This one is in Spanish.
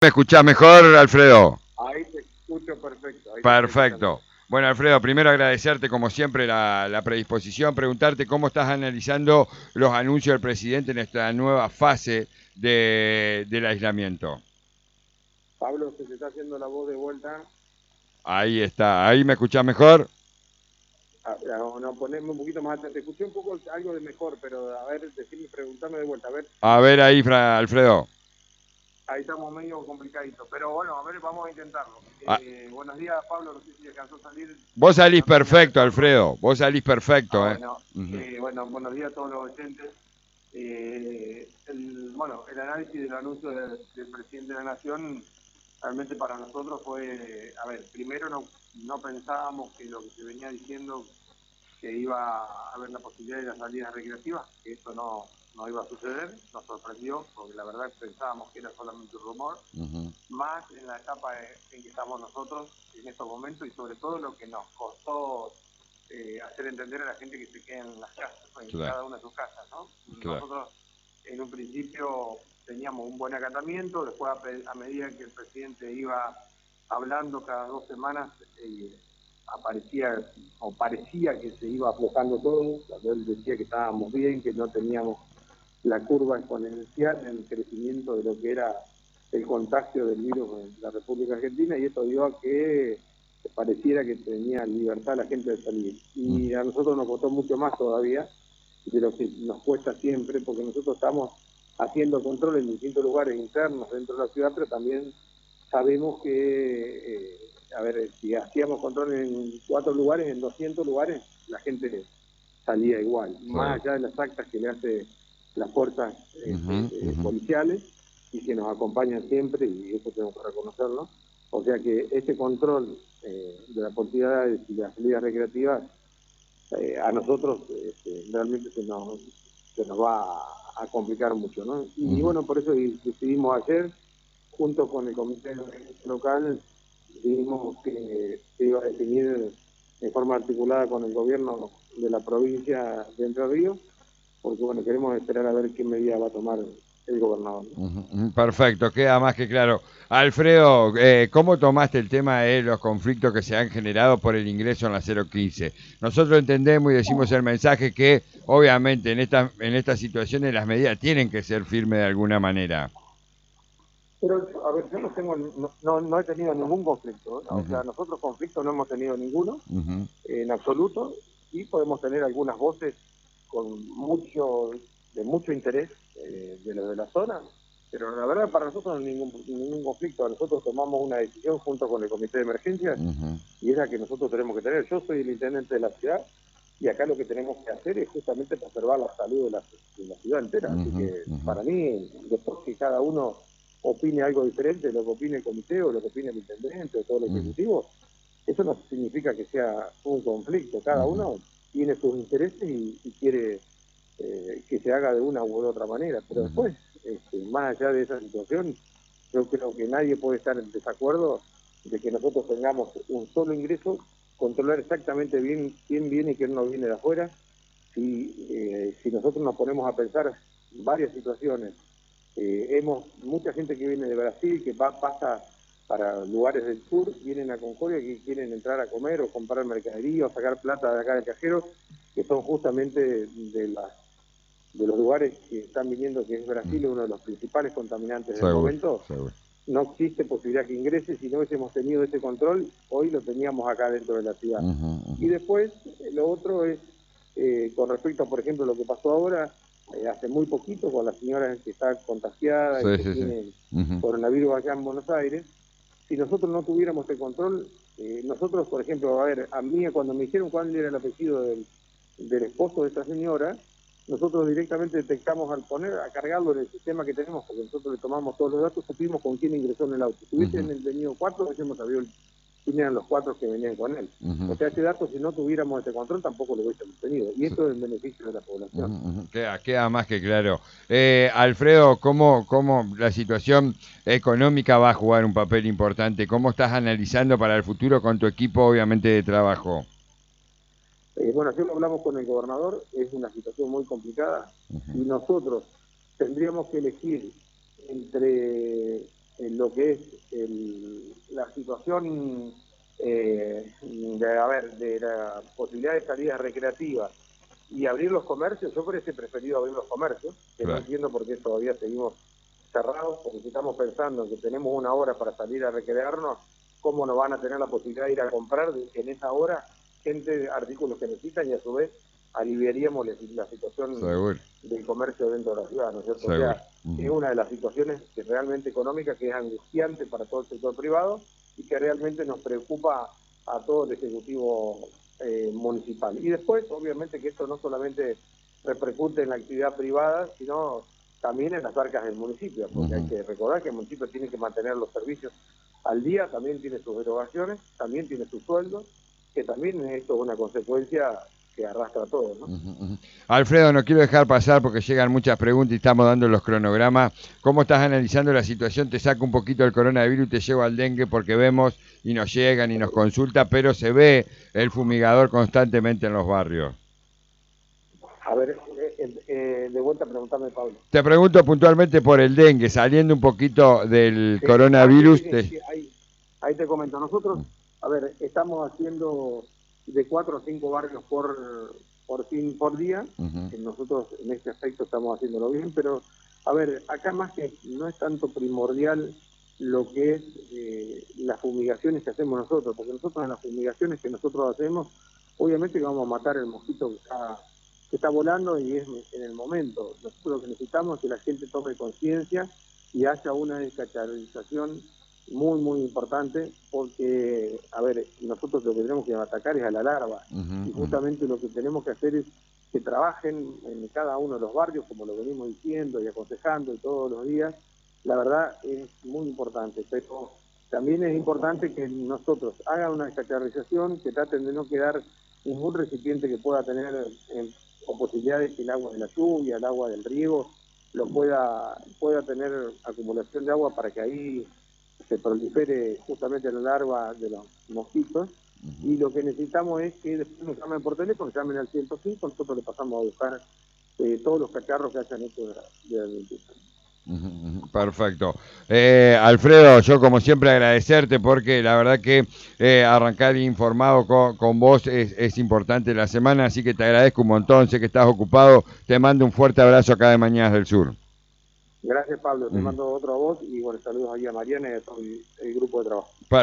¿Me escuchás mejor, Alfredo? Ahí te escucho perfecto, ahí te estoy escuchando Perfecto. bien. Bueno, Alfredo, primero agradecerte como siempre la predisposición, preguntarte cómo estás analizando los anuncios del presidente en esta nueva fase del aislamiento. Pablo, se te está haciendo la voz de vuelta. Ahí está, ahí me escuchás mejor. No, poneme un poquito más alto. Te escuché un poco algo de mejor, pero a ver, decime, preguntame de vuelta. A ver, A ver ahí, Alfredo. ahí estamos medio complicaditos. Pero bueno, a ver, vamos a intentarlo. Ah, Buenos días, Pablo. No sé si alcanzó a salir. vos salís No terminé de perfecto, retorno. Alfredo. Vos salís perfecto, ¿eh? Bueno, Ujú. bueno, buenos días a todos los oyentes. Bueno, el análisis del anuncio del presidente de la Nación realmente para nosotros fue, a ver, primero no pensábamos que lo que se venía diciendo que iba a haber la posibilidad de las salidas recreativas, que eso no iba a suceder, nos sorprendió, porque la verdad pensábamos que era solamente un rumor, Ujú. más en la etapa en que estamos nosotros en estos momentos y sobre todo lo que nos costó hacer entender a la gente que se quede en las casas, en Claro, cada una de sus casas, ¿no? claro. Nosotros en un principio teníamos un buen acatamiento, después a medida que el presidente iba hablando cada 2 semanas, aparecía o parecía que se iba aflojando todo, él decía que estábamos bien, que no teníamos la curva exponencial en el crecimiento de lo que era el contagio del virus en la República Argentina y esto dio a que pareciera que tenía libertad la gente de salir. Ujú. Y a nosotros nos costó mucho más todavía de lo que nos cuesta siempre, porque nosotros estamos haciendo control en distintos lugares internos dentro de la ciudad, pero también sabemos que, a ver, si hacíamos control en 4 lugares, en 200 lugares, la gente salía igual, Claro. más allá de las actas que le hace las fuerzas Ujú, ujú. policiales y que nos acompañan siempre, y eso tenemos que reconocerlo. O sea que este control de las actividades y las salidas recreativas a nosotros realmente se nos va a complicar mucho, ¿no? Y Ujú. bueno, por eso decidimos ayer, junto con el comité local, decidimos que se iba a definir de forma articulada con el gobierno de la provincia de Entre Ríos, porque bueno, queremos esperar a ver qué medida va a tomar el gobernador, ¿no? Ujú, ujú. Perfecto, queda más que claro. Alfredo, ¿cómo tomaste el tema de los conflictos que se han generado por el ingreso en la 015? Nosotros entendemos y decimos el mensaje que obviamente en estas situaciones las medidas tienen que ser firmes de alguna manera. Pero, a ver, yo no he tenido ningún conflicto, ¿no? O Ujú, sea, nosotros conflictos no hemos tenido ninguno, ujú, en absoluto, y podemos tener algunas voces de mucho interés de lo de la zona, pero la verdad para nosotros no hay ningún conflicto. Nosotros tomamos una decisión junto con el comité de emergencias ujú, y es la que nosotros tenemos que tener. Yo soy el intendente de la ciudad y acá lo que tenemos que hacer es justamente preservar la salud de la ciudad entera. Así ujú, que ujú, para mí, después que cada uno opine algo diferente de lo que opine el comité o lo que opine el intendente o todo el ujú, ejecutivo, eso no significa que sea un conflicto. Cada ujú, uno tiene sus intereses y quiere que se haga de una u de otra manera. Pero ujú, después, más allá de esa situación, yo creo que nadie puede estar en desacuerdo de que nosotros tengamos un solo ingreso, controlar exactamente bien quién viene y quién no viene de afuera. Si nosotros nos ponemos a pensar varias situaciones, mucha gente que viene de Brasil, que pasa para lugares del sur, vienen a Concordia que quieren entrar a comer o comprar mercadería o sacar plata de acá del cajero, que son justamente de los lugares que están viniendo, que es ujú. Brasil, uno de los principales contaminantes del Seguro, momento. seguro. No existe posibilidad que ingrese. Si no hubiésemos tenido ese control, hoy lo teníamos acá dentro de la ciudad. Ujú, Y ujú. después, lo otro es, con respecto, por ejemplo, lo que pasó ahora, hace muy poquito, con la señora que está contagiada y Sí, que sí, sí. tiene Ujú, coronavirus allá en Buenos Aires. Si nosotros no tuviéramos este control, nosotros, por ejemplo, a ver, a mí cuando me dijeron cuál era el apellido del esposo de esta señora, nosotros directamente detectamos al a cargarlo en el sistema que tenemos, porque nosotros le tomamos todos los datos, supimos con quién ingresó en el auto. Si ujú, hubiesen venido 4, hubiésemos sabido quién eran los 4 que venían con él. ujú. O sea, ese dato, si no tuviéramos ese control, tampoco lo hubiésemos tenido. Y Sí. esto es en beneficio de la Ujú, población. ujú. Queda más que claro. Alfredo, ¿cómo la situación económica va a jugar un papel importante? ¿Cómo estás analizando para el futuro con tu equipo, obviamente, de trabajo? Bueno, así lo hablamos con el gobernador, es una situación muy complicada Ujú, y nosotros tendríamos que elegir entre lo que es la situación de la posibilidad de salidas recreativas y abrir los comercios, yo hubiese preferido abrir los comercios, que Claro. no entiendo por qué todavía seguimos cerrados, porque si estamos pensando que tenemos una hora para salir a recrearnos, ¿cómo no van a tener la posibilidad de ir a comprar en esa hora gente artículos que necesitan y a su vez aliviaríamos la situación Seguro. del comercio dentro de la ciudad, ¿no es cierto? Seguro. O sea, es una de las situaciones que realmente económica que es angustiante para todo el sector privado y que realmente nos preocupa a todo el Ejecutivo municipal. Y después, obviamente, que esto no solamente repercute en la actividad privada, sino también en las arcas del municipio, porque hay que recordar que el municipio tiene que mantener los servicios al día, también tiene sus erogaciones, también tiene sus sueldos, que también esto es una consecuencia que arrastra a todos, ¿no? Alfredo, no quiero dejar pasar porque llegan muchas preguntas y estamos dando los cronogramas. ¿Cómo estás analizando la situación? Te saco un poquito el coronavirus y te llevo al dengue porque vemos y nos llegan y nos consulta, pero se ve el fumigador constantemente en los barrios. A ver, de vuelta a preguntarme, Pablo. Te pregunto puntualmente por el dengue, saliendo un poquito del coronavirus. Ahí te comento. Nosotros, a ver, estamos haciendo de 4 a 5 barrios por día. Nosotros en este aspecto estamos haciéndolo bien, pero a ver, acá más que no es tanto primordial lo que es las fumigaciones que hacemos nosotros, porque nosotros en las fumigaciones que nosotros hacemos, obviamente que vamos a matar el mosquito que está volando y es en el momento. Nosotros lo que necesitamos es que la gente tome conciencia y haya una descacharrización muy, muy importante, porque, a ver, nosotros lo que tenemos que atacar es a la larva, y justamente lo que tenemos que hacer es que trabajen en cada uno de los barrios, como lo venimos diciendo y aconsejando todos los días. La verdad es muy importante, pero también es importante que nosotros hagan una descacharrización, que traten de no quedar ningún recipiente que pueda tener o posibilidades que el agua de la lluvia, el agua del riego, pueda tener acumulación de agua para que ahí se prolifere justamente la larva de los mosquitos. Y lo que necesitamos es que después nos llamen por teléfono, llamen al 105, nosotros le pasamos a buscar todos los cacharros que hayan hecho de la limpieza. Perfecto. Alfredo, yo como siempre agradecerte porque la verdad que arrancar informado con vos es importante la semana, así que te agradezco un montón, sé que estás ocupado, te mando un fuerte abrazo acá de Mañanas del Sur. Gracias, Pablo, te mando otro a vos y bueno, saludos ahí a Mariana y a todo el grupo de trabajo.